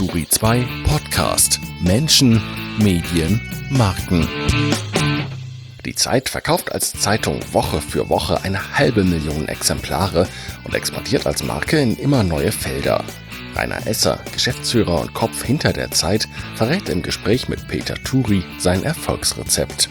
Turi 2 Podcast Menschen, Medien, Marken. Die Zeit verkauft als Zeitung Woche für Woche 500.000 Exemplare und expandiert als Marke in immer neue Felder. Rainer Esser, Geschäftsführer und Kopf hinter der Zeit, verrät im Gespräch mit Peter Turi sein Erfolgsrezept.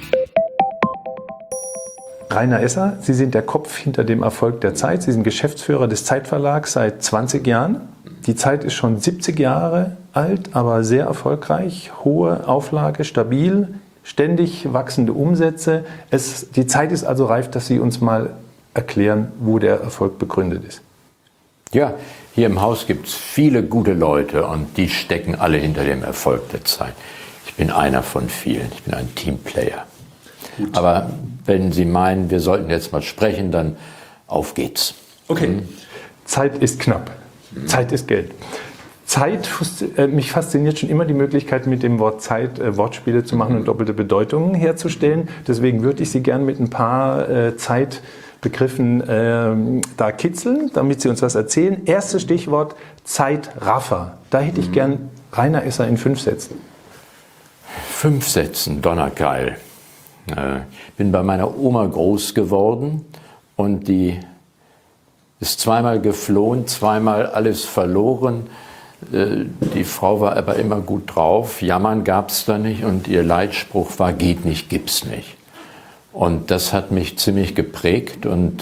Rainer Esser, Sie sind der Kopf hinter dem Erfolg der Zeit. Sie sind Geschäftsführer des Zeitverlags seit 20 Jahren. Die Zeit ist schon 70 Jahre alt, aber sehr erfolgreich. Hohe Auflage, stabil, ständig wachsende Umsätze. Die Zeit ist also reif, dass Sie uns mal erklären, wo der Erfolg begründet ist. Ja, hier im Haus gibt es viele gute Leute und die stecken alle hinter dem Erfolg der Zeit. Ich bin einer von vielen, ich bin ein Teamplayer. Gut. Aber wenn Sie meinen, wir sollten jetzt mal sprechen, dann auf geht's. Okay. Zeit ist knapp. Zeit ist Geld. Mich fasziniert schon immer die Möglichkeit, mit dem Wort Zeit Wortspiele zu machen und doppelte Bedeutungen herzustellen. Deswegen würde ich Sie gerne mit ein paar Zeitbegriffen da kitzeln, damit Sie uns was erzählen. Erstes Stichwort Zeitraffer. Da hätte ich gern Rainer Esser in 5 Sätzen. 5 Sätzen, donnergeil. Ich bin bei meiner Oma groß geworden und die ist zweimal geflohen, zweimal alles verloren. Die Frau war aber immer gut drauf, jammern gab es da nicht und ihr Leitspruch war, geht nicht, gibt's nicht. Und das hat mich ziemlich geprägt und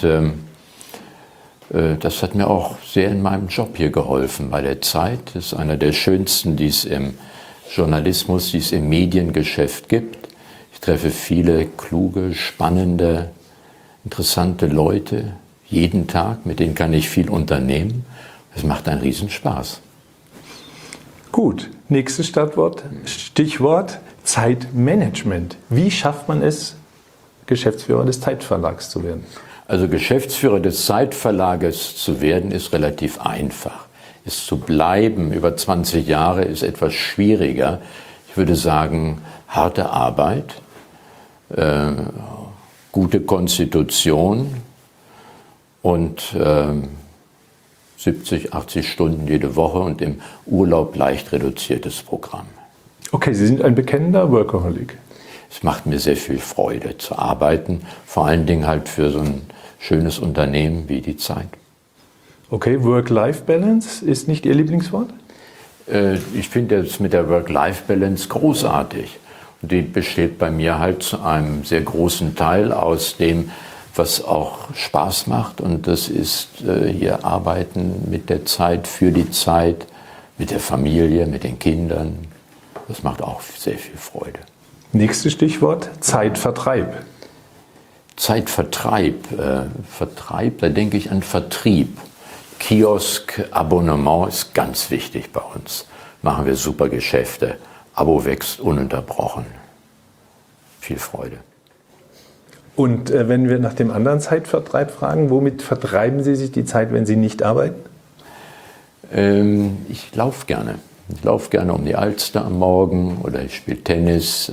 das hat mir auch sehr in meinem Job hier geholfen bei der Zeit. Das ist einer der schönsten, die es im Journalismus, die es im Mediengeschäft gibt. Ich treffe viele kluge, spannende, interessante Leute jeden Tag, mit denen kann ich viel unternehmen. Es macht einen Riesenspaß. Gut, nächstes Stichwort Zeitmanagement. Wie schafft man es, Geschäftsführer des Zeitverlags zu werden? Also Geschäftsführer des Zeitverlages zu werden, ist relativ einfach. Es zu bleiben über 20 Jahre ist etwas schwieriger. Ich würde sagen, harte Arbeit, gute Konstitution und 70, 80 Stunden jede Woche und im Urlaub leicht reduziertes Programm. Okay, Sie sind ein bekennender Workaholic. Es macht mir sehr viel Freude zu arbeiten, vor allen Dingen halt für so ein schönes Unternehmen wie die Zeit. Okay, Work-Life-Balance ist nicht Ihr Lieblingswort? Ich finde das mit der Work-Life-Balance großartig. Und die besteht bei mir halt zu einem sehr großen Teil aus dem, was auch Spaß macht. Und das ist hier Arbeiten mit der Zeit, für die Zeit, mit der Familie, mit den Kindern. Das macht auch sehr viel Freude. Nächstes Stichwort, Zeitvertreib. Zeitvertreib, Vertreib, da denke ich an Vertrieb. Kiosk, Abonnement ist ganz wichtig bei uns. Machen wir super Geschäfte. Abo wächst ununterbrochen. Viel Freude. Und wenn wir nach dem anderen Zeitvertreib fragen, womit vertreiben Sie sich die Zeit, wenn Sie nicht arbeiten? Ich laufe gerne. Ich laufe gerne um die Alster am Morgen oder ich spiele Tennis,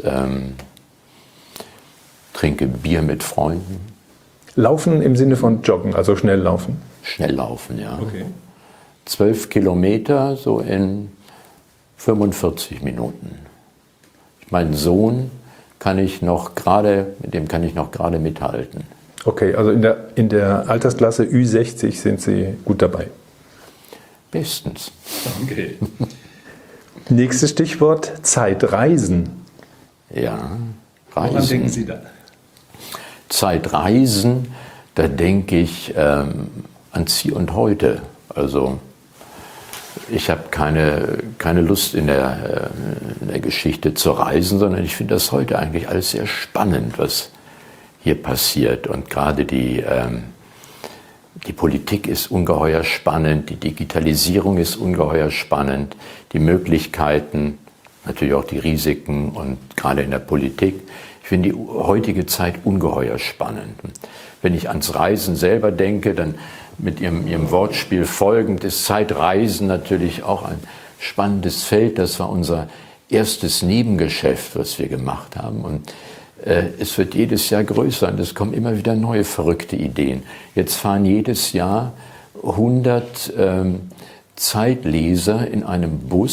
trinke Bier mit Freunden. Laufen im Sinne von joggen, also schnell laufen? Schnell laufen, ja. Okay. 12 Kilometer so in 45 Minuten. Mein Sohn mit dem kann ich noch gerade mithalten. Okay, also in der Altersklasse Ü60 sind Sie gut dabei. Bestens. Okay. Nächstes Stichwort, Zeitreisen. Ja, Reisen. Woran denken Sie da? Zeitreisen, da denke ich ans Hier und Heute. Also ich habe keine Lust in der Geschichte zu reisen, sondern ich finde das heute eigentlich alles sehr spannend, was hier passiert. Und gerade die Politik ist ungeheuer spannend, die Digitalisierung ist ungeheuer spannend, die Möglichkeiten, natürlich auch die Risiken und gerade in der Politik. Ich finde die heutige Zeit ungeheuer spannend. Wenn ich ans Reisen selber denke, dann mit ihrem Wortspiel folgend ist Zeitreisen natürlich auch ein spannendes Feld. Das war unser erstes Nebengeschäft, was wir gemacht haben. Und es wird jedes Jahr größer und es kommen immer wieder neue verrückte Ideen. Jetzt fahren jedes Jahr 100 Zeitleser in einem Bus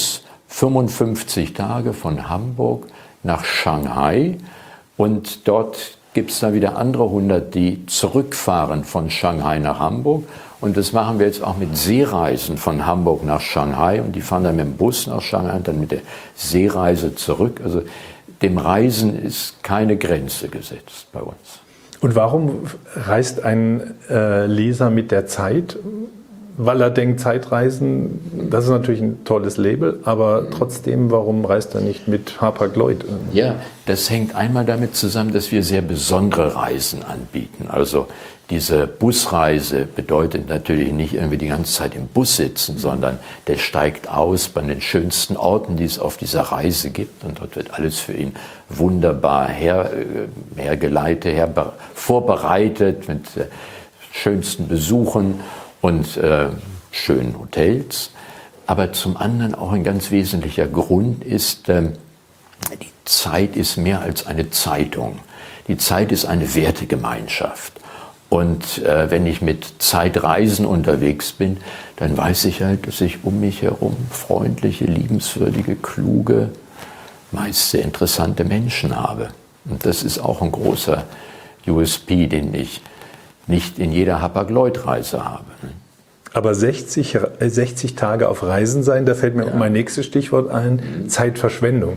55 Tage von Hamburg nach Shanghai und dort gibt es dann wieder andere 100, die zurückfahren von Shanghai nach Hamburg. Und das machen wir jetzt auch mit Seereisen von Hamburg nach Shanghai. Und die fahren dann mit dem Bus nach Shanghai und dann mit der Seereise zurück. Also dem Reisen ist keine Grenze gesetzt bei uns. Und warum reist ein Leser mit der Zeit? Weil er denkt, Zeitreisen, das ist natürlich ein tolles Label, aber trotzdem, warum reist er nicht mit Hapag-Lloyd? Ja, das hängt einmal damit zusammen, dass wir sehr besondere Reisen anbieten. Also diese Busreise bedeutet natürlich nicht irgendwie die ganze Zeit im Bus sitzen, sondern der steigt aus bei den schönsten Orten, die es auf dieser Reise gibt. Und dort wird alles für ihn wunderbar hergeleitet, vorbereitet mit schönsten Besuchen und schönen Hotels. Aber zum anderen auch ein ganz wesentlicher Grund ist, die Zeit ist mehr als eine Zeitung. Die Zeit ist eine Wertegemeinschaft. Und wenn ich mit Zeitreisen unterwegs bin, dann weiß ich halt, dass ich um mich herum freundliche, liebenswürdige, kluge, meist sehr interessante Menschen habe. Und das ist auch ein großer USP, den ich nicht in jeder Hapag-Lloyd-Reise habe. Aber 60 Tage auf Reisen sein, da fällt mir mein nächstes Stichwort ein, Zeitverschwendung.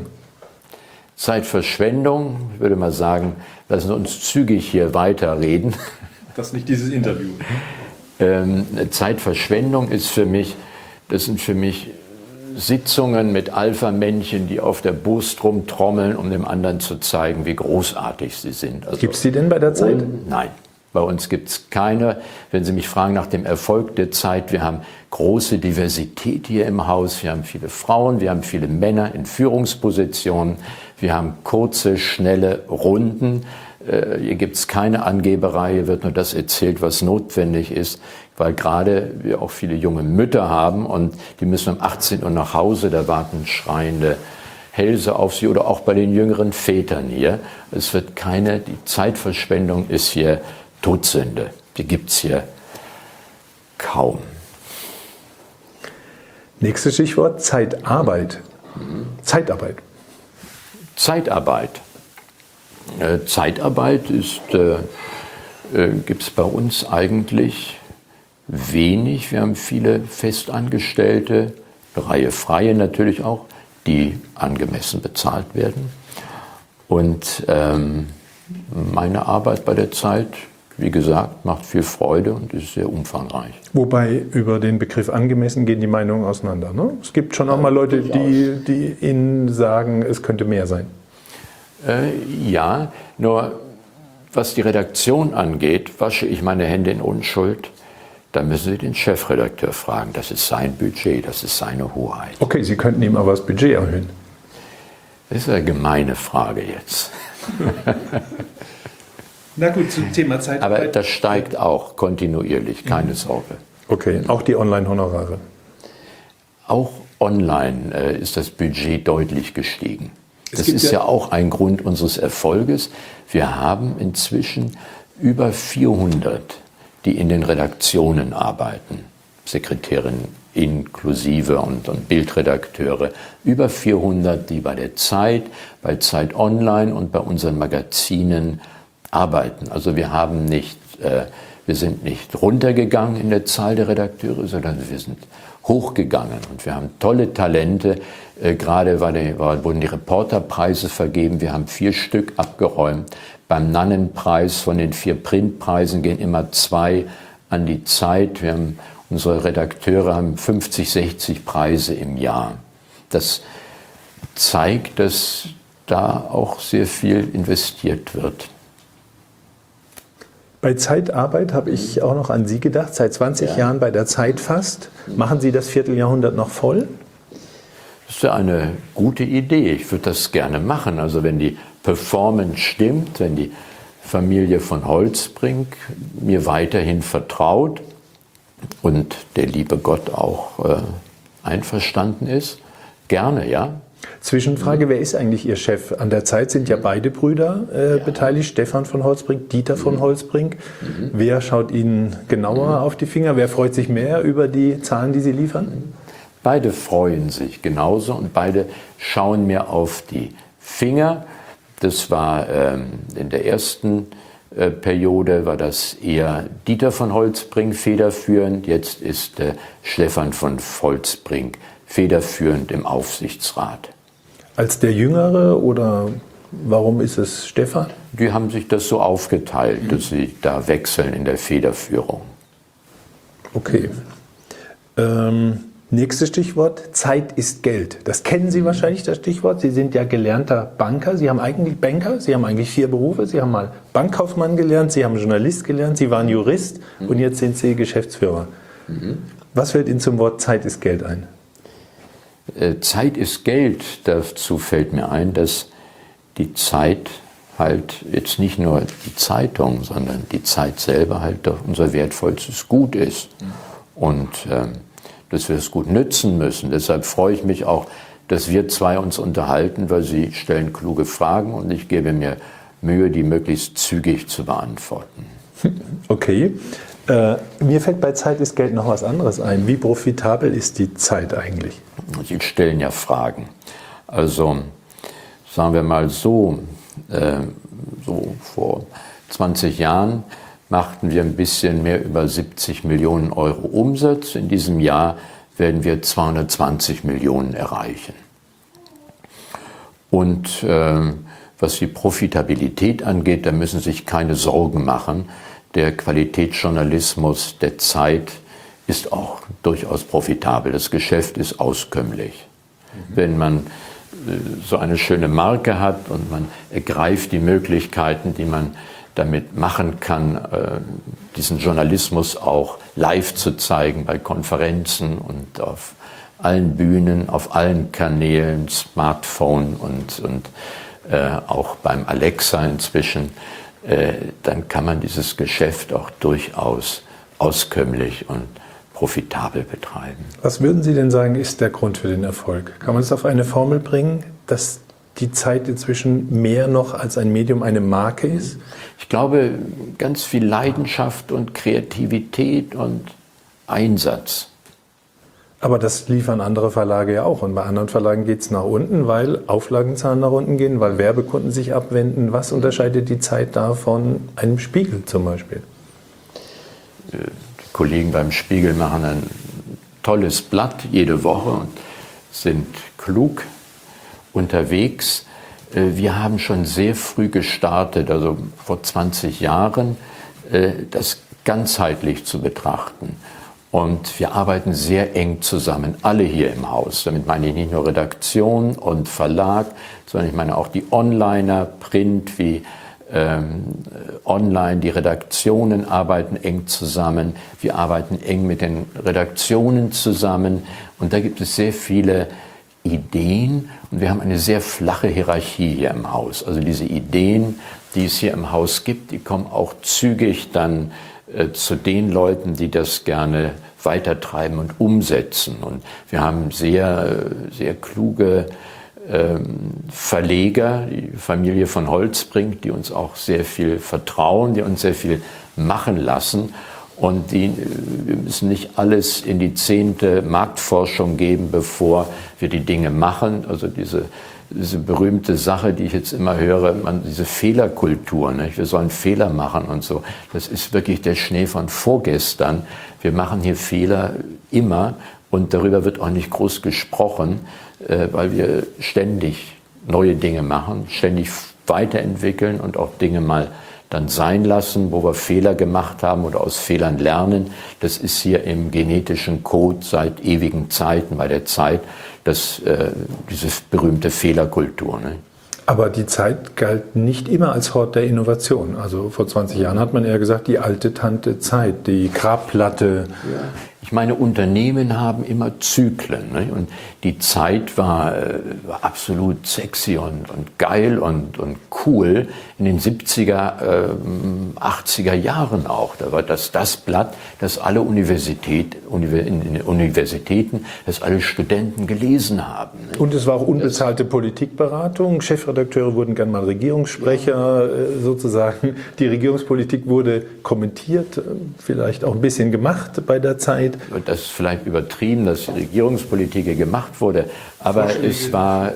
Zeitverschwendung, ich würde mal sagen, lassen Sie uns zügig hier weiterreden. Das ist nicht dieses Interview. Zeitverschwendung ist das sind für mich Sitzungen mit Alpha-Männchen, die auf der Brust rumtrommeln, um dem anderen zu zeigen, wie großartig sie sind. Also, gibt es die denn bei der Zeit? Nein. Bei uns gibt es keine. Wenn Sie mich fragen nach dem Erfolg der Zeit, wir haben große Diversität hier im Haus. Wir haben viele Frauen, wir haben viele Männer in Führungspositionen. Wir haben kurze, schnelle Runden. Hier gibt es keine Angeberei, hier wird nur das erzählt, was notwendig ist, weil gerade wir auch viele junge Mütter haben und die müssen um 18 Uhr nach Hause, da warten schreiende Hälse auf sie oder auch bei den jüngeren Vätern hier. Es wird die Zeitverschwendung ist hier Todsünde. Die gibt es hier kaum. Nächstes Stichwort, Zeitarbeit. Zeitarbeit. Zeitarbeit. Zeitarbeit gibt es bei uns eigentlich wenig. Wir haben viele Festangestellte, eine Reihe Freie natürlich auch, die angemessen bezahlt werden. Und meine Arbeit bei der Zeit, wie gesagt, macht viel Freude und ist sehr umfangreich. Wobei über den Begriff angemessen gehen die Meinungen auseinander. Ne? Es gibt schon auch mal Leute, die Ihnen sagen, es könnte mehr sein. Ja, nur was die Redaktion angeht, wasche ich meine Hände in Unschuld. Da müssen Sie den Chefredakteur fragen. Das ist sein Budget, das ist seine Hoheit. Okay, Sie könnten ihm aber das Budget erhöhen. Das ist eine gemeine Frage jetzt. Na gut, zum Thema Zeitarbeit. Aber das steigt auch kontinuierlich, keine Sorge. Okay, auch die Online-Honorare. Auch online ist das Budget deutlich gestiegen. Das ist ja auch ein Grund unseres Erfolges. Wir haben inzwischen über 400, die in den Redaktionen arbeiten. Sekretärinnen inklusive und Bildredakteure. Über 400, die bei der Zeit, bei Zeit Online und bei unseren Magazinen arbeiten. Also wir sind nicht runtergegangen in der Zahl der Redakteure, sondern wir sind hochgegangen. Und wir haben tolle Talente. Gerade wurden die Reporterpreise vergeben. Wir haben 4 Stück abgeräumt. Beim Nannenpreis von den 4 Printpreisen gehen immer 2 an die Zeit. Unsere Redakteure haben 50, 60 Preise im Jahr. Das zeigt, dass da auch sehr viel investiert wird. Bei Zeitarbeit habe ich auch noch an Sie gedacht, seit 20 Jahren bei der Zeit fast. Machen Sie das Vierteljahrhundert noch voll? Das ist ja eine gute Idee. Ich würde das gerne machen. Also wenn die Performance stimmt, wenn die Familie von Holzbrink mir weiterhin vertraut und der liebe Gott auch einverstanden ist, gerne, ja. Zwischenfrage, wer ist eigentlich Ihr Chef? An der Zeit sind ja beide Brüder beteiligt, Stefan von Holzbrink, Dieter von Holzbrink. Wer schaut Ihnen genauer auf die Finger? Wer freut sich mehr über die Zahlen, die Sie liefern? Beide freuen sich genauso und beide schauen mir auf die Finger. Das war in der ersten Periode war das eher Dieter von Holtzbrinck federführend, jetzt ist Stefan von Holtzbrinck federführend im Aufsichtsrat. Als der Jüngere oder warum ist es Stefan? Die haben sich das so aufgeteilt, dass sie da wechseln in der Federführung. Okay. Nächstes Stichwort, Zeit ist Geld. Das kennen Sie wahrscheinlich, das Stichwort. Sie sind ja gelernter Banker. Sie haben eigentlich Banker, Sie haben eigentlich 4 Berufe. Sie haben mal Bankkaufmann gelernt, Sie haben Journalist gelernt, Sie waren Jurist und jetzt sind Sie Geschäftsführer. Was fällt Ihnen zum Wort Zeit ist Geld ein? Zeit ist Geld. Dazu fällt mir ein, dass die Zeit halt jetzt nicht nur die Zeitung, sondern die Zeit selber halt doch unser wertvollstes Gut ist. Und dass wir es gut nützen müssen. Deshalb freue ich mich auch, dass wir zwei uns unterhalten, weil Sie stellen kluge Fragen und ich gebe mir Mühe, die möglichst zügig zu beantworten. Okay. Mir fällt bei Zeit ist Geld noch was anderes ein. Wie profitabel ist die Zeit eigentlich? Sie stellen ja Fragen. Also sagen wir mal so vor 20 Jahren machten wir ein bisschen mehr über 70 Millionen Euro Umsatz. In diesem Jahr werden wir 220 Millionen erreichen. Und was die Profitabilität angeht, da müssen Sie sich keine Sorgen machen. Der Qualitätsjournalismus der Zeit ist auch durchaus profitabel. Das Geschäft ist auskömmlich. Wenn man so eine schöne Marke hat und man ergreift die Möglichkeiten, die man damit machen kann, diesen Journalismus auch live zu zeigen bei Konferenzen und auf allen Bühnen, auf allen Kanälen, Smartphone und auch beim Alexa inzwischen, dann kann man dieses Geschäft auch durchaus auskömmlich und profitabel betreiben. Was würden Sie denn sagen, ist der Grund für den Erfolg? Kann man es auf eine Formel bringen, dass die Zeit inzwischen mehr noch als ein Medium eine Marke ist? Ich glaube, ganz viel Leidenschaft und Kreativität und Einsatz. Aber das liefern andere Verlage ja auch. Und bei anderen Verlagen geht es nach unten, weil Auflagenzahlen nach unten gehen, weil Werbekunden sich abwenden. Was unterscheidet die Zeit da von einem Spiegel zum Beispiel? Die Kollegen beim Spiegel machen ein tolles Blatt jede Woche und sind klug unterwegs. Wir haben schon sehr früh gestartet, also vor 20 Jahren, das ganzheitlich zu betrachten. Und wir arbeiten sehr eng zusammen, alle hier im Haus. Damit meine ich nicht nur Redaktion und Verlag, sondern ich meine auch die Onliner, Print wie online. Die Redaktionen arbeiten eng zusammen. Wir arbeiten eng mit den Redaktionen zusammen. Und da gibt es sehr viele Ideen und wir haben eine sehr flache Hierarchie hier im Haus. Also diese Ideen, die es hier im Haus gibt, die kommen auch zügig dann zu den Leuten, die das gerne weitertreiben und umsetzen. Und wir haben sehr, sehr kluge Verleger, die Familie von Holtzbrinck, die uns auch sehr viel vertrauen, die uns sehr viel machen lassen. Und wir müssen nicht alles in die 10. Marktforschung geben, bevor wir die Dinge machen. Also diese berühmte Sache, die ich jetzt immer höre, diese Fehlerkultur, nicht? Wir sollen Fehler machen und so. Das ist wirklich der Schnee von vorgestern. Wir machen hier Fehler immer und darüber wird auch nicht groß gesprochen, weil wir ständig neue Dinge machen, ständig weiterentwickeln und auch Dinge mal dann sein lassen, wo wir Fehler gemacht haben oder aus Fehlern lernen. Das ist hier im genetischen Code seit ewigen Zeiten bei der Zeit, diese berühmte Fehlerkultur. Ne? Aber die Zeit galt nicht immer als Hort der Innovation. Also vor 20 Jahren hat man eher gesagt, die alte Tante Zeit, die Grabplatte. Ja. Ich meine, Unternehmen haben immer Zyklen. Ne? Und die Zeit war absolut sexy und geil und cool in den 70er, 80er Jahren auch. Da war das Blatt, das alle Universitäten, das alle Studenten gelesen haben. Ne? Und es war auch unbezahlte Politikberatung. Chefredakteure wurden gern mal Regierungssprecher sozusagen. Die Regierungspolitik wurde kommentiert, vielleicht auch ein bisschen gemacht bei der Zeit. Zeit. Das ist vielleicht übertrieben, dass die Regierungspolitik hier gemacht wurde, aber es war,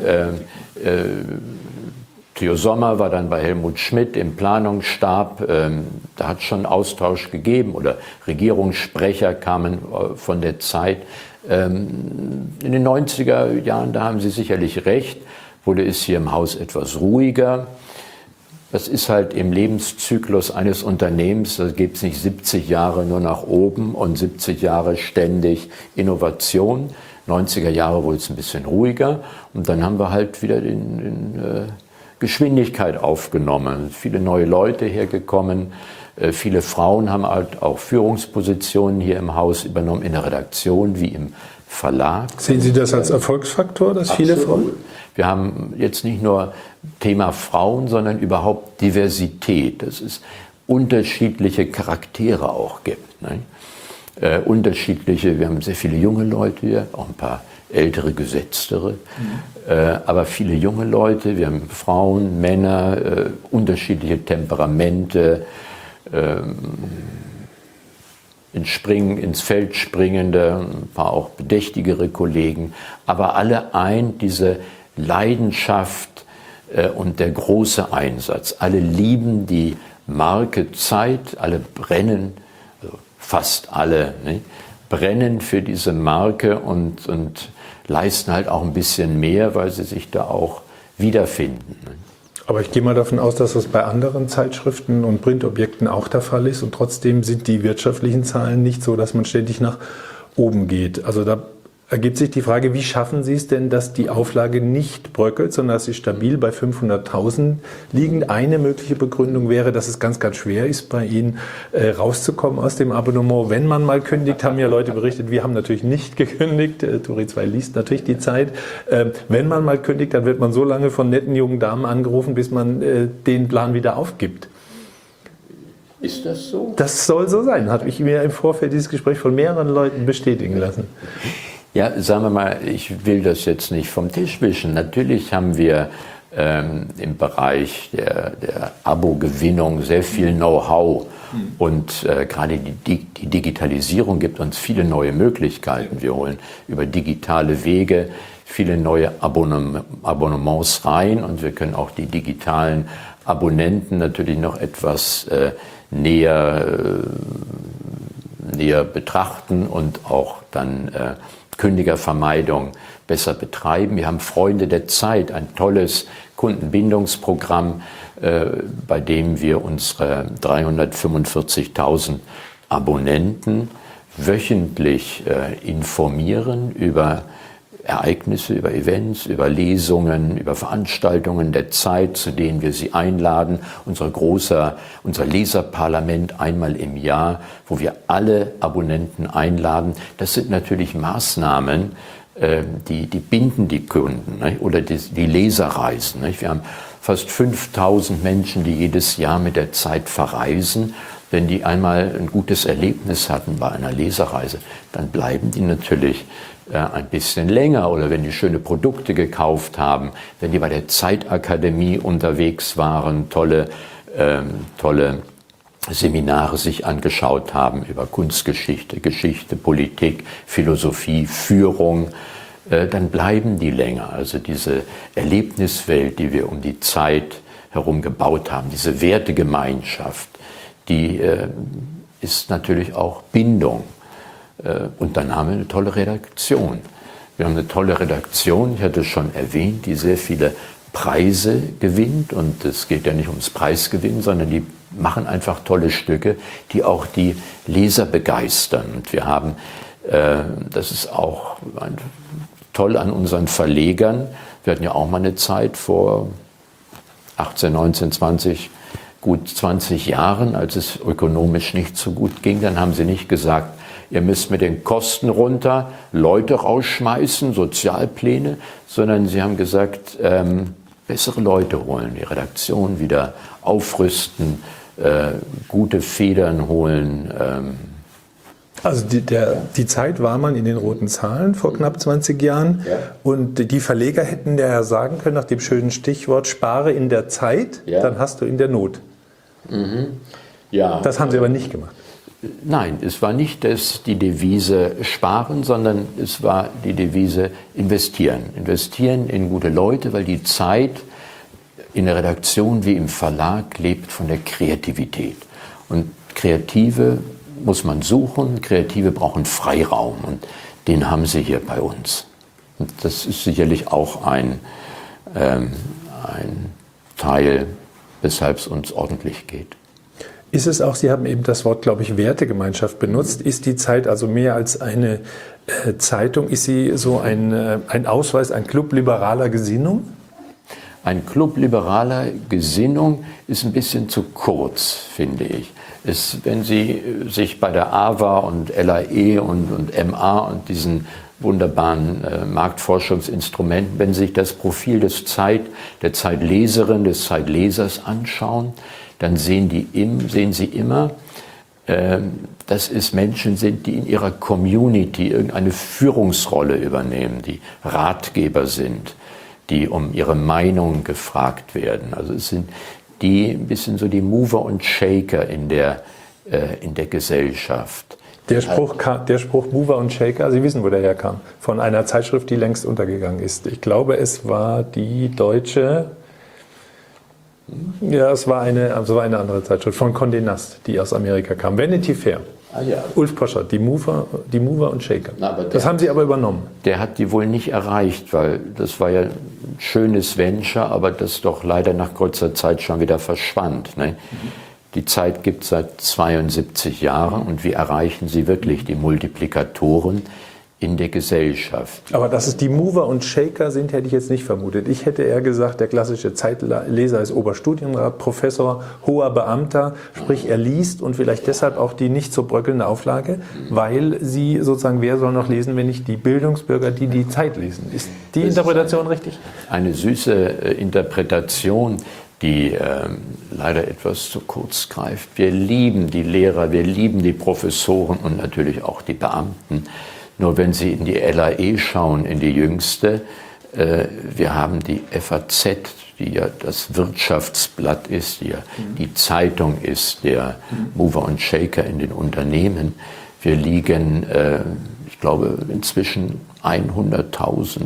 Theo Sommer war dann bei Helmut Schmidt im Planungsstab, da hat es schon Austausch gegeben oder Regierungssprecher kamen von der Zeit. In den 90er Jahren, da haben Sie sicherlich recht, wurde es hier im Haus etwas ruhiger. Das ist halt im Lebenszyklus eines Unternehmens, da gibt es nicht 70 Jahre nur nach oben und 70 Jahre ständig Innovation. 90er Jahre wurde es ein bisschen ruhiger und dann haben wir halt wieder Geschwindigkeit aufgenommen. Viele neue Leute hergekommen, viele Frauen haben halt auch Führungspositionen hier im Haus übernommen, in der Redaktion wie im Verlag. Sehen Sie das als Erfolgsfaktor, dass viele Frauen? Wir haben jetzt nicht nur Thema Frauen, sondern überhaupt Diversität, dass es unterschiedliche Charaktere auch gibt. Ne? Wir haben sehr viele junge Leute hier, auch ein paar ältere, gesetztere, aber viele junge Leute, wir haben Frauen, Männer, unterschiedliche Temperamente, ins Feld springende, ein paar auch bedächtigere Kollegen, aber alle diese Leidenschaft und der große Einsatz. Alle lieben die Marke Zeit, alle brennen, also fast alle, ne, brennen für diese Marke und leisten halt auch ein bisschen mehr, weil sie sich da auch wiederfinden. Ne. Aber ich gehe mal davon aus, dass das bei anderen Zeitschriften und Printobjekten auch der Fall ist und trotzdem sind die wirtschaftlichen Zahlen nicht so, dass man ständig nach oben geht. Also da ergibt sich die Frage, wie schaffen Sie es denn, dass die Auflage nicht bröckelt, sondern dass sie stabil bei 500.000 liegen? Eine mögliche Begründung wäre, dass es ganz, ganz schwer ist, bei Ihnen rauszukommen aus dem Abonnement. Wenn man mal kündigt, haben ja Leute berichtet, wir haben natürlich nicht gekündigt. Turi 2 liest natürlich die Zeit. Wenn man mal kündigt, dann wird man so lange von netten jungen Damen angerufen, bis man den Plan wieder aufgibt. Ist das so? Das soll so sein, habe ich mir im Vorfeld dieses Gespräch von mehreren Leuten bestätigen lassen. Ja, sagen wir mal, ich will das jetzt nicht vom Tisch wischen. Natürlich haben wir im Bereich der Abo-Gewinnung sehr viel Know-how und gerade die Digitalisierung gibt uns viele neue Möglichkeiten. Wir holen über digitale Wege viele neue Abonnements rein und wir können auch die digitalen Abonnenten natürlich noch etwas näher betrachten und auch dann Kündigervermeidung besser betreiben. Wir haben Freunde der Zeit, ein tolles Kundenbindungsprogramm, bei dem wir unsere 345.000 Abonnenten wöchentlich informieren über Ereignisse, über Events, über Lesungen, über Veranstaltungen der Zeit, zu denen wir sie einladen. Unser Leserparlament einmal im Jahr, wo wir alle Abonnenten einladen. Das sind natürlich Maßnahmen, die binden die Kunden, ne? Oder die Leserreisen. Ne? Wir haben fast 5.000 Menschen, die jedes Jahr mit der Zeit verreisen. Wenn die einmal ein gutes Erlebnis hatten bei einer Leserreise, dann bleiben die natürlich ein bisschen länger, oder wenn die schöne Produkte gekauft haben, wenn die bei der Zeitakademie unterwegs waren, tolle Seminare sich angeschaut haben über Kunstgeschichte, Geschichte, Politik, Philosophie, Führung, dann bleiben die länger. Also diese Erlebniswelt, die wir um die Zeit herum gebaut haben, diese Wertegemeinschaft, die ist natürlich auch Bindung. Und dann haben wir eine tolle Redaktion. Wir haben eine tolle Redaktion, ich hatte es schon erwähnt, die sehr viele Preise gewinnt. Und es geht ja nicht ums Preisgewinnen, sondern die machen einfach tolle Stücke, die auch die Leser begeistern. Und wir haben, das ist auch toll an unseren Verlegern, wir hatten ja auch mal eine Zeit vor 18, 19, 20, gut 20 Jahren, als es ökonomisch nicht so gut ging, dann haben sie nicht gesagt, ihr müsst mit den Kosten runter, Leute rausschmeißen, Sozialpläne, sondern sie haben gesagt, bessere Leute holen, die Redaktion wieder aufrüsten, gute Federn holen. Also die Zeit war man in den roten Zahlen vor knapp 20 Jahren. Ja. Und die Verleger hätten ja sagen können, nach dem schönen Stichwort, spare in der Zeit, ja, dann hast du in der Not. Mhm. Ja. Das haben sie aber nicht gemacht. Nein, es war nicht die Devise sparen, sondern es war die Devise investieren. Investieren in gute Leute, weil die Zeit in der Redaktion wie im Verlag lebt von der Kreativität. Und Kreative muss man suchen, Kreative brauchen Freiraum und den haben sie hier bei uns. Und das ist sicherlich auch ein Teil, weshalb es uns ordentlich geht. Ist es auch, Sie haben eben das Wort, glaube ich, Wertegemeinschaft benutzt, ist die Zeit also mehr als eine Zeitung, ist sie so ein Ausweis, ein Club liberaler Gesinnung? Ein Club liberaler Gesinnung ist ein bisschen zu kurz, finde ich. Wenn Sie sich bei der AWA und LAE und MA und diesen wunderbaren Marktforschungsinstrumenten, wenn Sie sich das Profil der Zeitleserin, des Zeitlesers anschauen, dann sehen Sie immer, dass es Menschen sind, die in ihrer Community irgendeine Führungsrolle übernehmen, die Ratgeber sind, die um ihre Meinung gefragt werden. Also es sind die ein bisschen so die Mover und Shaker in der Gesellschaft. Der Spruch Mover und Shaker, Sie wissen, wo der herkam, von einer Zeitschrift, die längst untergegangen ist. Ich glaube, es war die deutsche... Ja, es war eine andere Zeitschrift von Condé Nast, die aus Amerika kam. Vanity Fair. Ah, ja. Ulf Poschardt, die Mover und Shaker. Das haben Sie aber übernommen. Der hat die wohl nicht erreicht, weil das war ja ein schönes Venture, aber das doch leider nach kurzer Zeit schon wieder verschwand. Ne? Die Zeit gibt es seit 72 Jahren und wir erreichen sie wirklich, die Multiplikatoren in der Gesellschaft. Aber dass es die Mover und Shaker sind, hätte ich jetzt nicht vermutet. Ich hätte eher gesagt, der klassische Zeitleser ist Oberstudienrat, Professor, hoher Beamter, sprich er liest und vielleicht deshalb auch die nicht so bröckelnde Auflage, weil sie sozusagen, wer soll noch lesen, wenn nicht die Bildungsbürger, die die Zeit lesen. Ist die Interpretation richtig? Eine süße Interpretation, die leider etwas zu kurz greift. Wir lieben die Lehrer, wir lieben die Professoren und natürlich auch die Beamten. Nur wenn Sie in die LAE schauen, in die jüngste, wir haben die FAZ, die ja das Wirtschaftsblatt ist, die ja die Zeitung ist, der Mover und Shaker in den Unternehmen. Wir liegen, ich glaube, inzwischen 100.000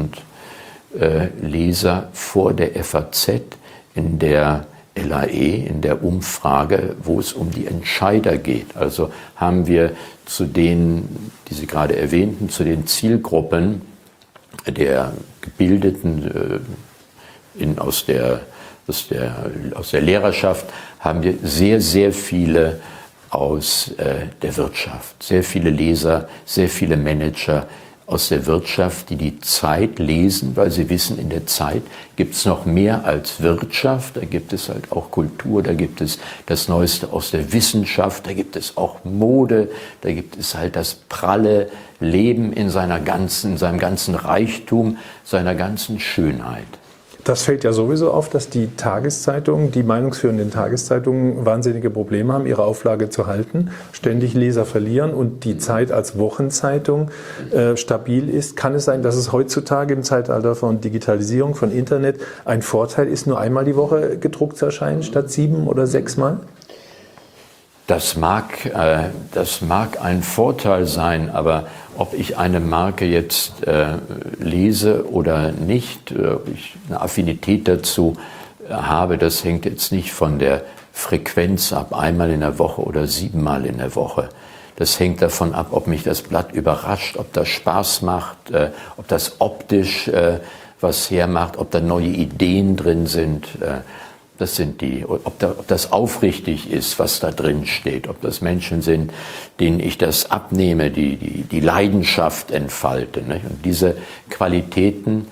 Leser vor der FAZ in der LAE, in der Umfrage, wo es um die Entscheider geht. Also haben wir zu denen, die Sie gerade erwähnten, zu den Zielgruppen der Gebildeten aus der Lehrerschaft, haben wir sehr, sehr viele aus der Wirtschaft. Sehr viele Leser, sehr viele Manager aus der Wirtschaft, die die Zeit lesen, weil sie wissen, in der Zeit gibt es noch mehr als Wirtschaft, da gibt es halt auch Kultur, da gibt es das Neueste aus der Wissenschaft, da gibt es auch Mode, da gibt es halt das pralle Leben in seinem ganzen Reichtum, seiner ganzen Schönheit. Das fällt ja sowieso auf, dass die Tageszeitungen, die meinungsführenden Tageszeitungen wahnsinnige Probleme haben, ihre Auflage zu halten, ständig Leser verlieren und die Zeit als Wochenzeitung stabil ist. Kann es sein, dass es heutzutage im Zeitalter von Digitalisierung, von Internet ein Vorteil ist, nur einmal die Woche gedruckt zu erscheinen, statt 7 oder 6 Mal? Das mag ein Vorteil sein, aber ob ich eine Marke jetzt lese oder nicht, ob ich eine Affinität dazu habe, das hängt jetzt nicht von der Frequenz ab, einmal in der Woche oder 7 Mal in der Woche. Das hängt davon ab, ob mich das Blatt überrascht, ob das Spaß macht, ob das optisch was hermacht, ob da neue Ideen drin sind. Das sind ob das aufrichtig ist, was da drin steht, ob das Menschen sind, denen ich das abnehme, die Leidenschaft entfalte. Nicht? Und diese Qualitäten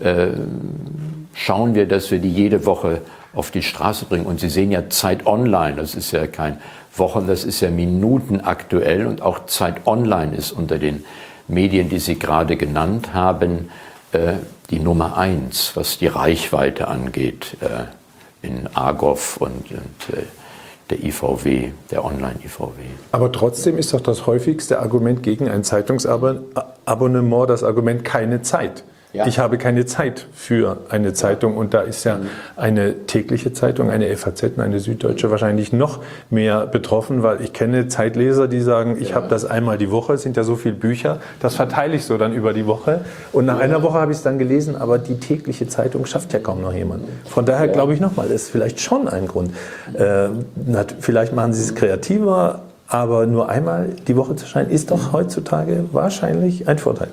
schauen wir, dass wir die jede Woche auf die Straße bringen. Und Sie sehen ja Zeit Online, das ist ja kein Wochen, das ist ja Minuten aktuell. Und auch Zeit Online ist unter den Medien, die Sie gerade genannt haben, die Nummer 1, was die Reichweite angeht. In Argov und der IVW, der Online-IVW. Aber trotzdem ist doch das häufigste Argument gegen ein Zeitungsabonnement das Argument keine Zeit. Ja. Ich habe keine Zeit für eine Zeitung und da ist ja eine tägliche Zeitung, eine FAZ und eine Süddeutsche wahrscheinlich noch mehr betroffen, weil ich kenne Zeitleser, die sagen, ich habe das einmal die Woche, es sind ja so viele Bücher, das verteile ich so dann über die Woche und nach einer Woche habe ich es dann gelesen, aber die tägliche Zeitung schafft ja kaum noch jemand. Von daher glaube ich nochmal, das ist vielleicht schon ein Grund. Vielleicht machen Sie es kreativer, aber nur einmal die Woche zu schreiben, ist doch heutzutage wahrscheinlich ein Vorteil.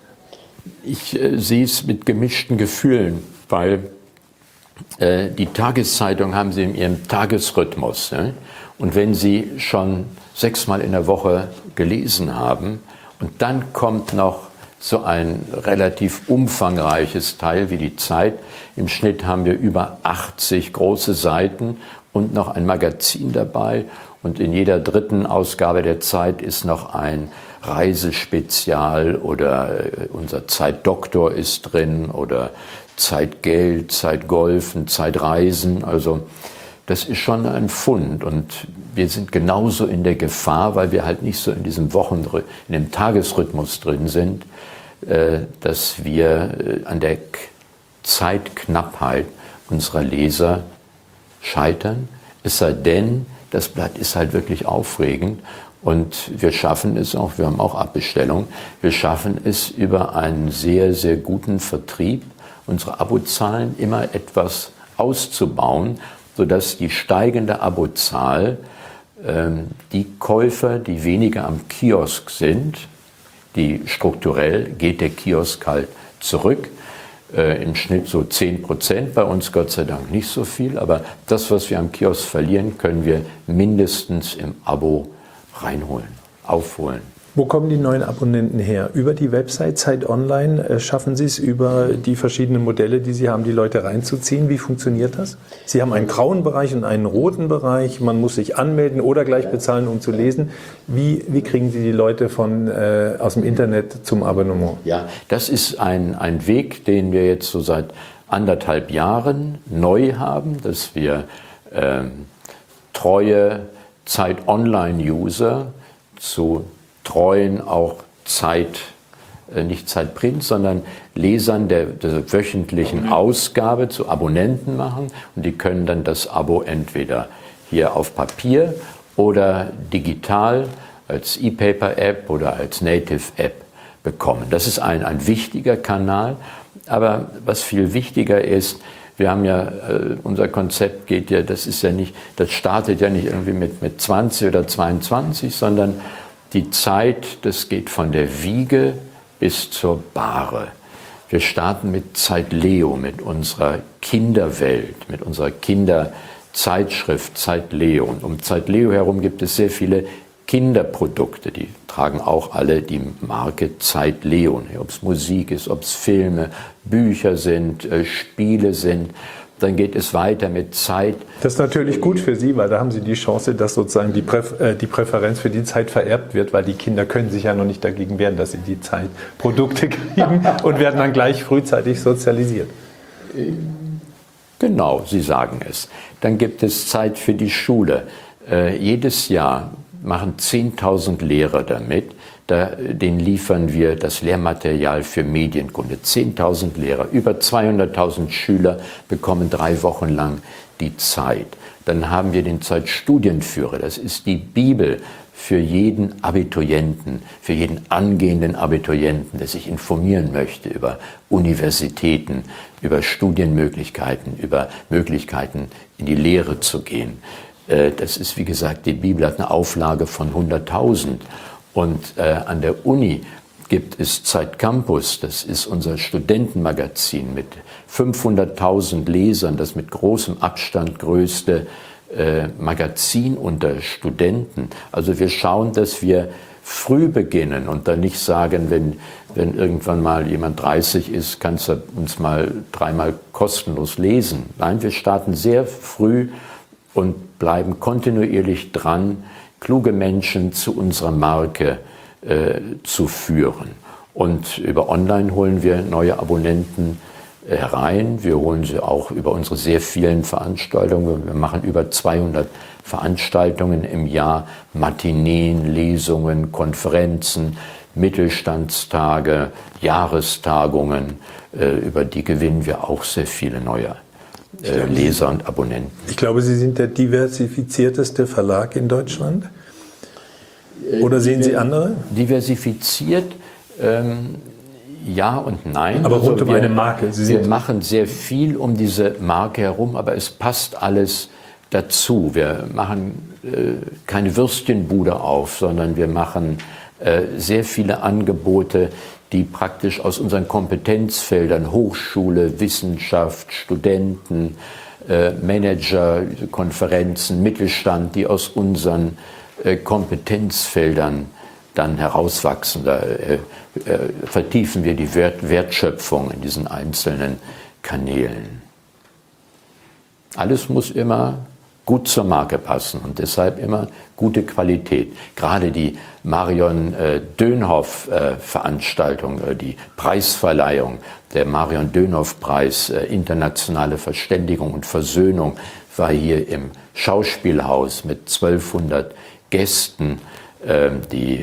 Ich sehe es mit gemischten Gefühlen, weil die Tageszeitung haben Sie in Ihrem Tagesrhythmus. Ne? Und wenn Sie schon 6-mal in der Woche gelesen haben und dann kommt noch so ein relativ umfangreiches Teil wie die Zeit. Im Schnitt haben wir über 80 große Seiten und noch ein Magazin dabei. Und in jeder dritten Ausgabe der Zeit ist noch ein Reisespezial oder unser Zeitdoktor ist drin oder Zeitgeld, Zeitgolfen, Zeitreisen. Also das ist schon ein Fund und wir sind genauso in der Gefahr, weil wir halt nicht so in diesem in dem Tagesrhythmus drin sind, dass wir an der Zeitknappheit unserer Leser scheitern. Es sei denn, das Blatt ist halt wirklich aufregend. Und wir schaffen es auch, wir haben auch Abbestellungen, wir schaffen es über einen sehr, sehr guten Vertrieb, unsere Abozahlen immer etwas auszubauen, sodass die steigende Abozahl die Käufer, die weniger am Kiosk sind, die strukturell geht der Kiosk halt zurück, im Schnitt so 10%, bei uns Gott sei Dank nicht so viel, aber das, was wir am Kiosk verlieren, können wir mindestens im Abo reinholen, aufholen. Wo kommen die neuen Abonnenten her? Über die Website Zeit Online schaffen Sie es über die verschiedenen Modelle, die Sie haben, die Leute reinzuziehen? Wie funktioniert das? Sie haben einen grauen Bereich und einen roten Bereich. Man muss sich anmelden oder gleich bezahlen, um zu lesen. Wie kriegen Sie die Leute aus dem Internet zum Abonnement? Ja, das ist ein Weg, den wir jetzt so seit 1,5 Jahren neu haben, dass wir treue Zeit-Online-User zu treuen auch nicht Zeitprint, sondern Lesern der wöchentlichen Ausgabe zu Abonnenten machen. Und die können dann das Abo entweder hier auf Papier oder digital als E-Paper-App oder als Native-App bekommen. Das ist ein wichtiger Kanal. Aber was viel wichtiger ist, wir haben ja, unser Konzept das startet ja nicht irgendwie mit 20 oder 22, sondern die Zeit, das geht von der Wiege bis zur Bahre. Wir starten mit Zeit Leo, mit unserer Kinderwelt, mit unserer Kinderzeitschrift Zeit Leo. Und um Zeit Leo herum gibt es sehr viele Kinderprodukte, die tragen auch alle die Marke Zeit Leo. Ob es Musik ist, ob es Filme, Bücher sind, Spiele sind. Dann geht es weiter mit Zeit. Das ist natürlich gut für Sie, weil da haben Sie die Chance, dass sozusagen die Präferenz für die Zeit vererbt wird, weil die Kinder können sich ja noch nicht dagegen wehren, dass sie die Zeitprodukte kriegen und werden dann gleich frühzeitig sozialisiert. Genau, Sie sagen es. Dann gibt es Zeit für die Schule. Jedes Jahr machen 10.000 Lehrer damit. Denen liefern wir das Lehrmaterial für Medienkunde. 10.000 Lehrer, über 200.000 Schüler bekommen 3 Wochen lang die Zeit. Dann haben wir den Zeitstudienführer. Das ist die Bibel für jeden Abiturienten, für jeden angehenden Abiturienten, der sich informieren möchte über Universitäten, über Studienmöglichkeiten, über Möglichkeiten in die Lehre zu gehen. Das ist, wie gesagt, die Bibel hat eine Auflage von 100.000. Und an der Uni gibt es Zeit Campus, das ist unser Studentenmagazin mit 500.000 Lesern, das mit großem Abstand größte Magazin unter Studenten. Also wir schauen, dass wir früh beginnen und dann nicht sagen, wenn irgendwann mal jemand 30 ist, kannst du uns mal 3-mal kostenlos lesen. Nein, wir starten sehr früh und bleiben kontinuierlich dran, kluge Menschen zu unserer Marke zu führen. Und über Online holen wir neue Abonnenten herein. Wir holen sie auch über unsere sehr vielen Veranstaltungen. Wir machen über 200 Veranstaltungen im Jahr, Matineen, Lesungen, Konferenzen, Mittelstandstage, Jahrestagungen, über die gewinnen wir auch sehr viele neue Leser und Abonnenten. Ich glaube, Sie sind der diversifizierteste Verlag in Deutschland. Oder sehen Sie andere? Diversifiziert, ja und nein. Aber rund um eine Marke. Wir machen sehr viel um diese Marke herum, aber es passt alles dazu. Wir machen keine Würstchenbude auf, sondern wir machen sehr viele Angebote, die praktisch aus unseren Kompetenzfeldern, Hochschule, Wissenschaft, Studenten, Manager, Konferenzen, Mittelstand, die aus unseren Kompetenzfeldern dann herauswachsen. Da vertiefen wir die Wertschöpfung in diesen einzelnen Kanälen. Alles muss immer gut zur Marke passen und deshalb immer gute Qualität. Gerade die Marion Dönhoff-Veranstaltung, die Preisverleihung, der Marion Dönhoff-Preis, internationale Verständigung und Versöhnung, war hier im Schauspielhaus mit 1200 Gästen. Die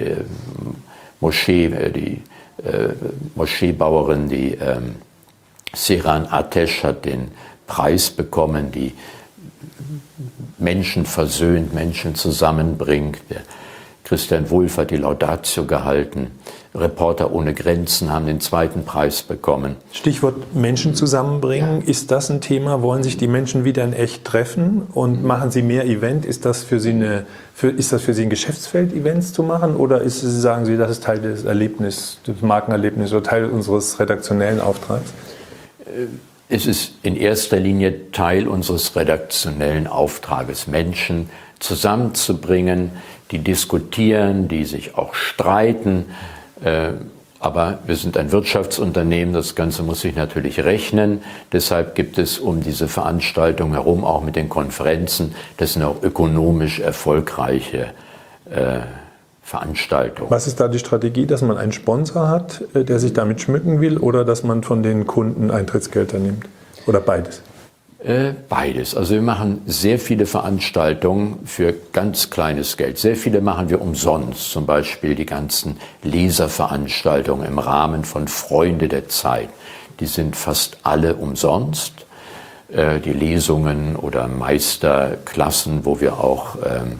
Moscheebauerin, die Seyran Atesh, hat den Preis bekommen, die Menschen versöhnt, Menschen zusammenbringt. Der Christian Wulff hat die Laudatio gehalten. Reporter ohne Grenzen haben den zweiten Preis bekommen. Stichwort Menschen zusammenbringen. Ja. Ist das ein Thema? Wollen sich die Menschen wieder in echt treffen und machen Sie mehr Event? Ist das für Sie ein Geschäftsfeld, Events zu machen? Oder sagen Sie, das ist Teil des Markenerlebnisses oder Teil unseres redaktionellen Auftrags? Es ist in erster Linie Teil unseres redaktionellen Auftrages, Menschen zusammenzubringen, die diskutieren, die sich auch streiten. Aber wir sind ein Wirtschaftsunternehmen, das Ganze muss sich natürlich rechnen. Deshalb gibt es um diese Veranstaltung herum, auch mit den Konferenzen, das sind auch ökonomisch erfolgreiche Veranstaltungen. Was ist da die Strategie, dass man einen Sponsor hat, der sich damit schmücken will, oder dass man von den Kunden Eintrittsgelder nimmt? Oder beides? Beides. Also wir machen sehr viele Veranstaltungen für ganz kleines Geld. Sehr viele machen wir umsonst. Zum Beispiel die ganzen Leserveranstaltungen im Rahmen von Freunde der Zeit. Die sind fast alle umsonst. Die Lesungen oder Meisterklassen, wo wir auch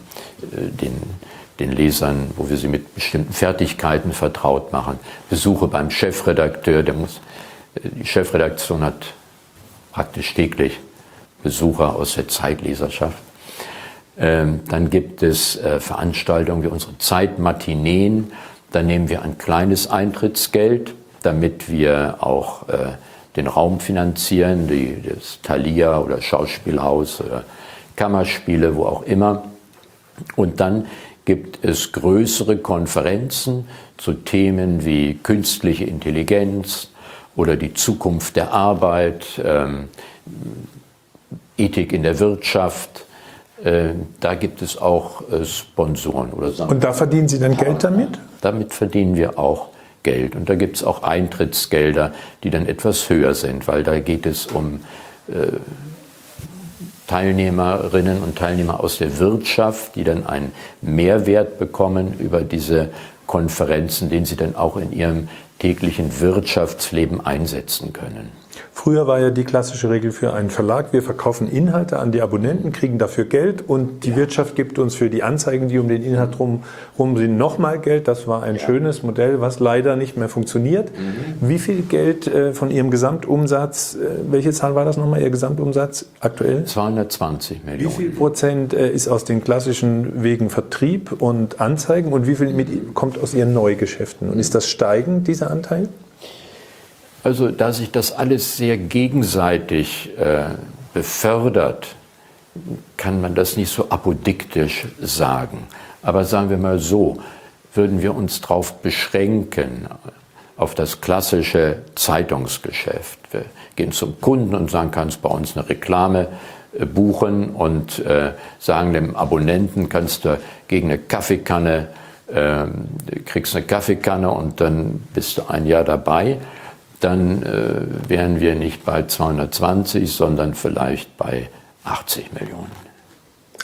den Lesern, wo wir sie mit bestimmten Fertigkeiten vertraut machen. Besuche beim Chefredakteur, die Chefredaktion hat praktisch täglich Besucher aus der Zeitleserschaft. Dann gibt es Veranstaltungen wie unsere Zeitmatineen. Da nehmen wir ein kleines Eintrittsgeld, damit wir auch den Raum finanzieren, das Thalia oder Schauspielhaus oder Kammerspiele, wo auch immer. Und dann gibt es größere Konferenzen zu Themen wie künstliche Intelligenz oder die Zukunft der Arbeit, Ethik in der Wirtschaft. Da gibt es auch Sponsoren. Und da verdienen Sie dann Geld damit? Damit verdienen wir auch Geld. Und da gibt es auch Eintrittsgelder, die dann etwas höher sind, weil da geht es um Teilnehmerinnen und Teilnehmer aus der Wirtschaft, die dann einen Mehrwert bekommen über diese Konferenzen, den sie dann auch in ihrem täglichen Wirtschaftsleben einsetzen können. Früher war ja die klassische Regel für einen Verlag: Wir verkaufen Inhalte an die Abonnenten, kriegen dafür Geld und die Wirtschaft gibt uns für die Anzeigen, die um den Inhalt rum sind, nochmal Geld. Das war ein schönes Modell, was leider nicht mehr funktioniert. Wie viel Geld von Ihrem Gesamtumsatz, welche Zahl war das nochmal, Ihr Gesamtumsatz aktuell? 220 Millionen. Wie viel Prozent ist aus den klassischen Wegen Vertrieb und Anzeigen und wie viel kommt aus Ihren Neugeschäften? Und ist das steigend, dieser Anteil? Also da sich das alles sehr gegenseitig befördert, kann man das nicht so apodiktisch sagen. Aber sagen wir mal so, würden wir uns darauf beschränken, auf das klassische Zeitungsgeschäft. Wir gehen zum Kunden und sagen, kannst bei uns eine Reklame buchen und sagen dem Abonnenten, kannst du gegen eine Kaffeekanne, kriegst eine Kaffeekanne und dann bist du ein Jahr dabei. Dann wären wir nicht bei 220, sondern vielleicht bei 80 Millionen.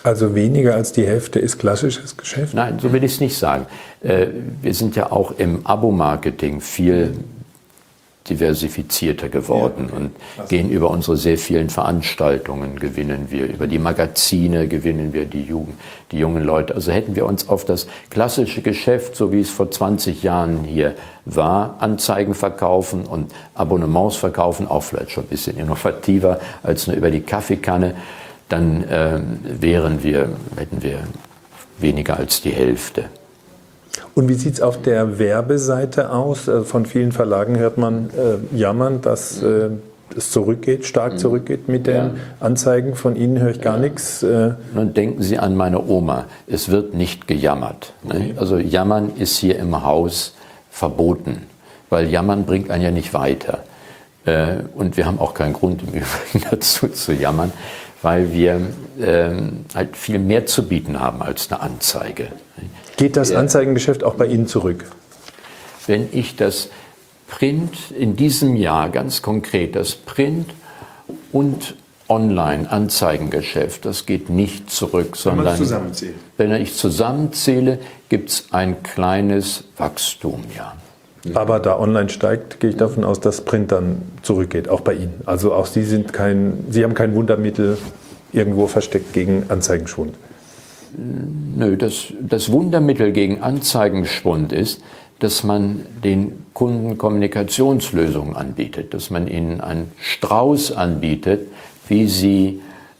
Also weniger als die Hälfte ist klassisches Geschäft? Nein, so will ich es nicht sagen. Wir sind ja auch im Abo-Marketing viel diversifizierter geworden und gehen über unsere sehr vielen Veranstaltungen, gewinnen wir, über die Magazine gewinnen wir die jungen Leute. Also hätten wir uns auf das klassische Geschäft, so wie es vor 20 Jahren hier war, Anzeigen verkaufen und Abonnements verkaufen, auch vielleicht schon ein bisschen innovativer als nur über die Kaffeekanne, dann hätten wir weniger als die Hälfte. Und wie sieht es auf der Werbeseite aus? Von vielen Verlagen hört man jammern, dass es stark zurückgeht mit den Anzeigen. Von Ihnen höre ich gar nichts. Nun denken Sie an meine Oma. Es wird nicht gejammert. Ne? Also Jammern ist hier im Haus verboten, weil Jammern bringt einen ja nicht weiter. Und wir haben auch keinen Grund im Übrigen dazu zu jammern, weil wir halt viel mehr zu bieten haben als eine Anzeige. Geht das Anzeigengeschäft auch bei Ihnen zurück? Wenn ich das Print in diesem Jahr ganz konkret, das Print und Online-Anzeigengeschäft, das geht nicht zurück, sondern wenn ich zusammenzähle, gibt es ein kleines Wachstum, ja. Aber da online steigt, gehe ich davon aus, dass Print dann zurückgeht, auch bei Ihnen. Also auch Sie haben kein Wundermittel irgendwo versteckt gegen Anzeigenschwund. Nö, das Wundermittel gegen Anzeigenschwund ist, dass man den Kunden Kommunikationslösungen anbietet, dass man ihnen einen Strauß anbietet, wie sie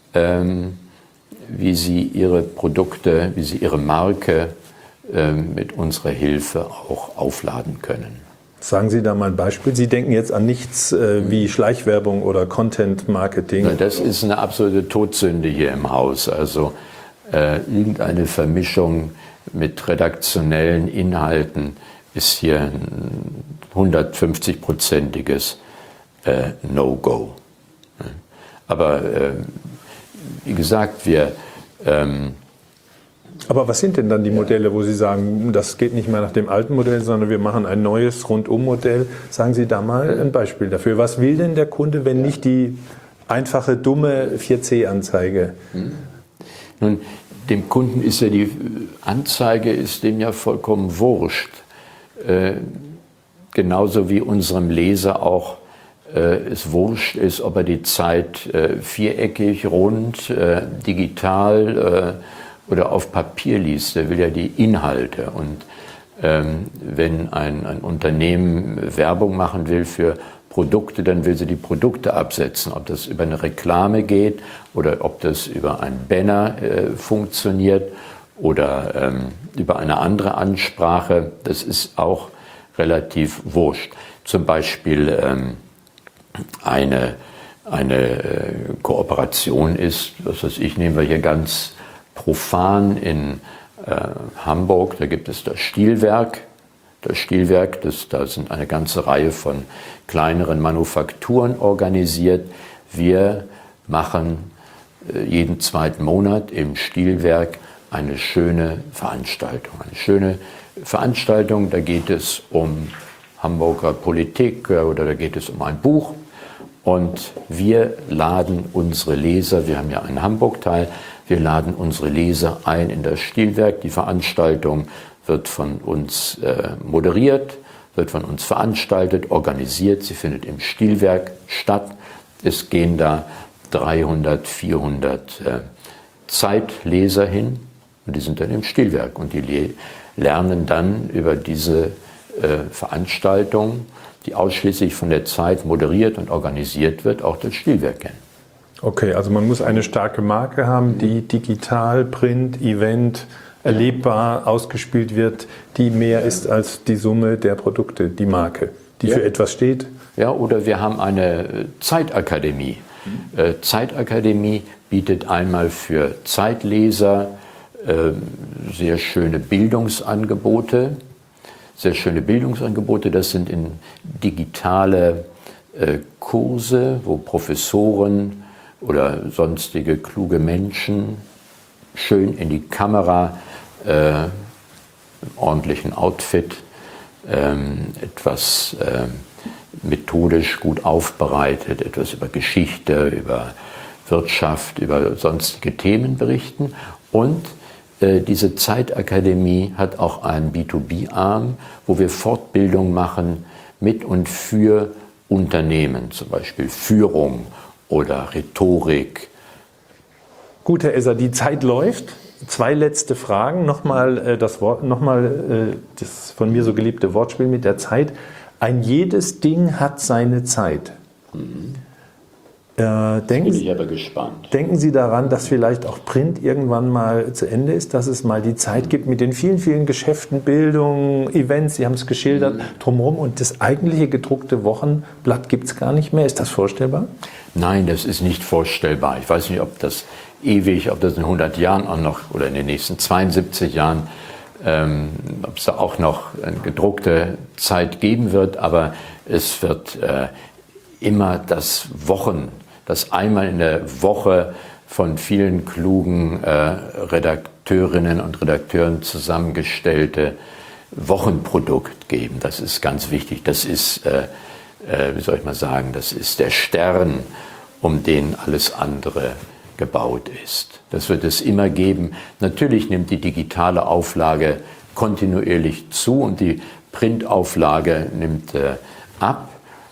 ihre Produkte, wie sie ihre Marke mit unserer Hilfe auch aufladen können. Sagen Sie da mal ein Beispiel. Sie denken jetzt an nichts wie Schleichwerbung oder Content-Marketing. Das ist eine absolute Todsünde hier im Haus. Also irgendeine Vermischung mit redaktionellen Inhalten ist hier ein 150-prozentiges No-Go. Aber wie gesagt, Aber was sind denn dann die Modelle, wo Sie sagen, das geht nicht mehr nach dem alten Modell, sondern wir machen ein neues Rundum-Modell? Sagen Sie da mal ein Beispiel dafür. Was will denn der Kunde, wenn nicht die einfache, dumme 4C-Anzeige? Nun, dem Kunden ist ja die Anzeige ist dem ja vollkommen wurscht. Genauso wie unserem Leser auch es wurscht ist, ob er die Zeit viereckig, rund, digital oder auf Papier liest. Der will ja die Inhalte. Und wenn ein Unternehmen Werbung machen will für Produkte, dann will sie die Produkte absetzen. Ob das über eine Reklame geht oder ob das über ein Banner funktioniert oder über eine andere Ansprache, das ist auch relativ wurscht. Zum Beispiel eine Kooperation ist, was weiß ich, nehmen wir hier ganz profan in Hamburg, da gibt es das Stielwerk. Das Stielwerk, da sind eine ganze Reihe von kleineren Manufakturen organisiert. Wir machen jeden zweiten Monat im Stielwerk eine schöne Veranstaltung. Da geht es um Hamburger Politik oder da geht es um ein Buch. Und wir laden unsere Leser, wir haben ja einen Hamburg-Teil, wir laden unsere Leser ein in das Stielwerk. Die Veranstaltung wird von uns moderiert, wird von uns veranstaltet, organisiert. Sie findet im Stielwerk statt. Es gehen da 300, 400 Zeitleser hin und die sind dann im Stielwerk. Und die lernen dann über diese Veranstaltung, die ausschließlich von der Zeit moderiert und organisiert wird, auch das Stielwerk kennen. Okay, also man muss eine starke Marke haben, die digital, Print, Event, erlebbar ausgespielt wird, die mehr ist als die Summe der Produkte, die Marke, die für etwas steht. Ja, oder wir haben eine Zeitakademie. Zeitakademie bietet einmal für Zeitleser sehr schöne Bildungsangebote. Das sind in digitale Kurse, wo Professoren oder sonstige kluge Menschen schön in die Kamera, im ordentlichen Outfit, etwas methodisch gut aufbereitet, etwas über Geschichte, über Wirtschaft, über sonstige Themen berichten. Und diese Zeitakademie hat auch einen B2B-Arm, wo wir Fortbildung machen mit und für Unternehmen, zum Beispiel Führung oder Rhetorik. Gut, Herr Esser, die Zeit läuft. 2 letzte Fragen. Nochmal das von mir so geliebte Wortspiel mit der Zeit. Ein jedes Ding hat seine Zeit. Bin ich aber gespannt. Denken Sie daran, dass vielleicht auch Print irgendwann mal zu Ende ist, dass es mal die Zeit gibt mit den vielen, vielen Geschäften, Bildung, Events, Sie haben es geschildert, drumherum, und das eigentliche gedruckte Wochenblatt gibt es gar nicht mehr. Ist das vorstellbar? Nein, das ist nicht vorstellbar. Ich weiß nicht, ob das ewig, ob das in 100 Jahren auch noch oder in den nächsten 72 Jahren, ob es da auch noch eine gedruckte Zeit geben wird, aber es wird immer das einmal in der Woche von vielen klugen Redakteurinnen und Redakteuren zusammengestellte Wochenprodukt geben. Das ist ganz wichtig. Das ist, wie soll ich mal sagen, das ist der Stern, um den alles andere gebaut ist. Das wird es immer geben. Natürlich nimmt die digitale Auflage kontinuierlich zu und die Printauflage nimmt ab.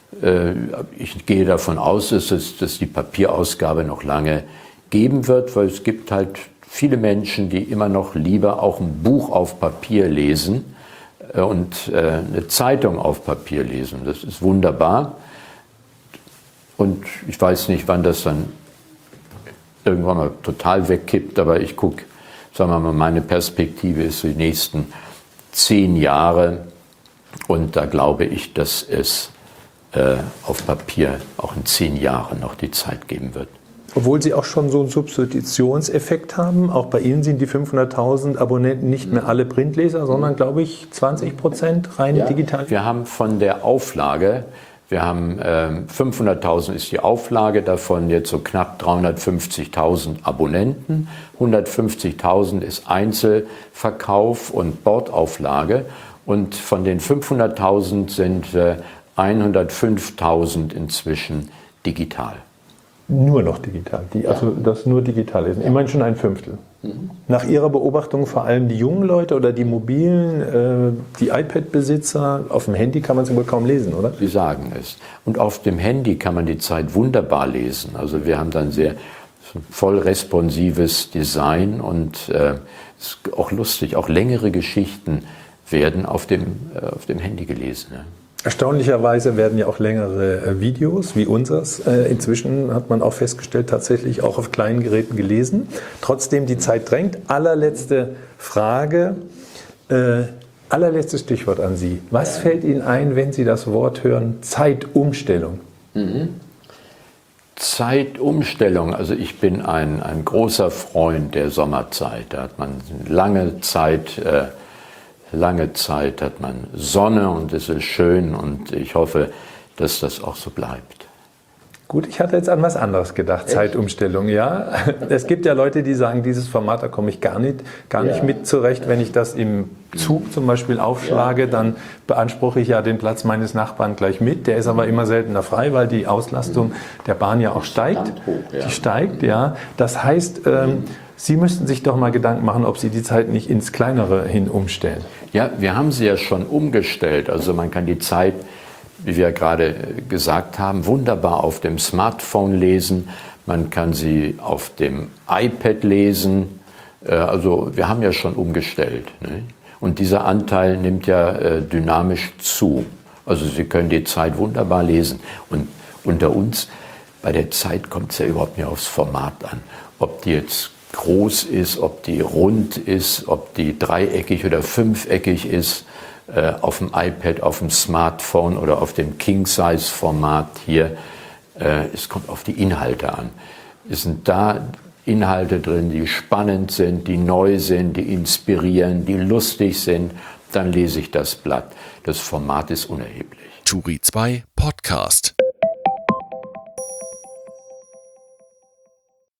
Ich gehe davon aus, dass die Papierausgabe noch lange geben wird, weil es gibt halt viele Menschen, die immer noch lieber auch ein Buch auf Papier lesen und eine Zeitung auf Papier lesen. Das ist wunderbar. Und ich weiß nicht, wann das dann irgendwann mal total wegkippt, aber ich gucke, sagen wir mal, meine Perspektive ist die nächsten 10 Jahre und da glaube ich, dass es auf Papier auch in 10 Jahren noch die Zeit geben wird. Obwohl Sie auch schon so einen Substitutionseffekt haben, auch bei Ihnen sind die 500.000 Abonnenten nicht mehr alle Printleser, sondern, glaube ich, 20% rein digital. Wir haben von der Auflage, 500.000 ist die Auflage, davon jetzt so knapp 350.000 Abonnenten, 150.000 ist Einzelverkauf und Bordauflage und von den 500.000 sind 105.000 inzwischen digital. Nur noch digital, also das nur digital ist. Immerhin schon 1/5. Nach Ihrer Beobachtung vor allem die jungen Leute oder die mobilen, die iPad-Besitzer, auf dem Handy kann man es wohl kaum lesen, oder? Sie sagen es. Und auf dem Handy kann man die Zeit wunderbar lesen. Also wir haben dann sehr voll responsives Design und ist auch lustig, auch längere Geschichten werden auf dem Handy gelesen. Ja. Erstaunlicherweise werden ja auch längere Videos wie unseres. Inzwischen hat man auch festgestellt, tatsächlich auch auf kleinen Geräten gelesen. Trotzdem, die Zeit drängt. Allerletzte Frage, allerletztes Stichwort an Sie. Was fällt Ihnen ein, wenn Sie das Wort hören, Zeitumstellung? Zeitumstellung, also ich bin ein großer Freund der Sommerzeit. Da hat man lange Zeit hat man Sonne und es ist schön und ich hoffe, dass das auch so bleibt. Gut, ich hatte jetzt an was anderes gedacht, echt? Zeitumstellung, ja. Es gibt ja Leute, die sagen, dieses Format, da komme ich gar nicht mit zurecht. Wenn ich das im Zug zum Beispiel aufschlage, dann beanspruche ich ja den Platz meines Nachbarn gleich mit. Der ist aber immer seltener frei, weil die Auslastung der Bahn ja auch steigt. Die steigt, ja. Das heißt, Sie müssten sich doch mal Gedanken machen, ob Sie die Zeit nicht ins Kleinere hin umstellen. Ja, wir haben sie ja schon umgestellt. Also man kann die Zeit, wie wir gerade gesagt haben, wunderbar auf dem Smartphone lesen. Man kann sie auf dem iPad lesen. Also wir haben ja schon umgestellt. Ne? Und dieser Anteil nimmt ja dynamisch zu. Also Sie können die Zeit wunderbar lesen. Und unter uns, bei der Zeit kommt es ja überhaupt nicht aufs Format an. Ob die jetzt groß ist, ob die rund ist, ob die dreieckig oder fünfeckig ist, auf dem iPad, auf dem Smartphone oder auf dem King-Size-Format hier. Es kommt auf die Inhalte an. Es sind da Inhalte drin, die spannend sind, die neu sind, die inspirieren, die lustig sind, dann lese ich das Blatt. Das Format ist unerheblich. Turi 2 Podcast.